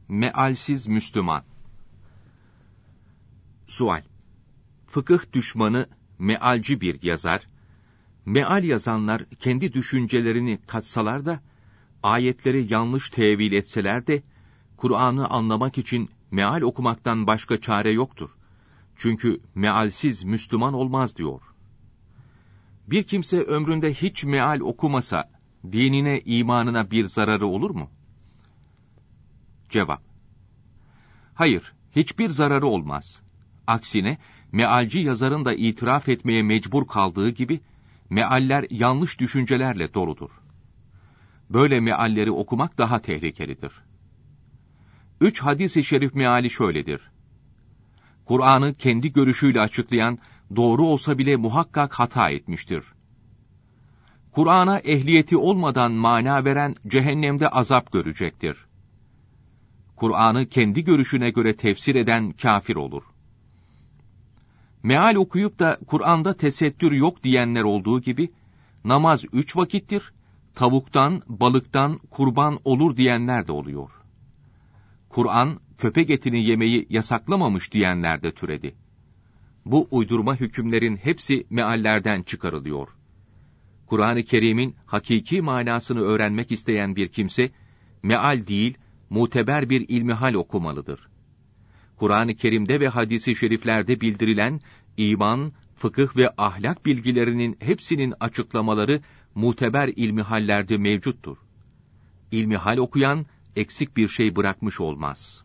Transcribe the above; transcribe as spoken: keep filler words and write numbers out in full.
Mealsiz Müslüman. Sual: Fıkıh düşmanı, mealci bir yazar, meal yazanlar kendi düşüncelerini katsalar da, ayetleri yanlış tevil etseler de, Kur'an'ı anlamak için meal okumaktan başka çare yoktur. Çünkü mealsiz Müslüman olmaz diyor. Bir kimse ömründe hiç meal okumasa, dinine, imanına bir zararı olur mu? Cevap: Hayır, hiçbir zararı olmaz. Aksine, mealci yazarın da itiraf etmeye mecbur kaldığı gibi, mealler yanlış düşüncelerle doludur. Böyle mealleri okumak daha tehlikelidir. Üç hadis-i şerif meali şöyledir: Kur'an'ı kendi görüşüyle açıklayan, doğru olsa bile muhakkak hata etmiştir. Kur'an'a ehliyeti olmadan mana veren, cehennemde azap görecektir. Kur'an'ı kendi görüşüne göre tefsir eden kâfir olur. Meal okuyup da Kur'an'da tesettür yok diyenler olduğu gibi, namaz üç vakittir, tavuktan, balıktan kurban olur diyenler de oluyor. Kur'an, köpek etini yemeyi yasaklamamış diyenler de türedi. Bu uydurma hükümlerin hepsi meallerden çıkarılıyor. Kur'an-ı Kerim'in hakiki manasını öğrenmek isteyen bir kimse, meal değil, muteber bir ilmihal okumalıdır. Kur'an-ı Kerim'de ve hadis-i şeriflerde bildirilen iman, fıkıh ve ahlak bilgilerinin hepsinin açıklamaları muteber ilmihallerde mevcuttur. İlmihal okuyan eksik bir şey bırakmış olmaz.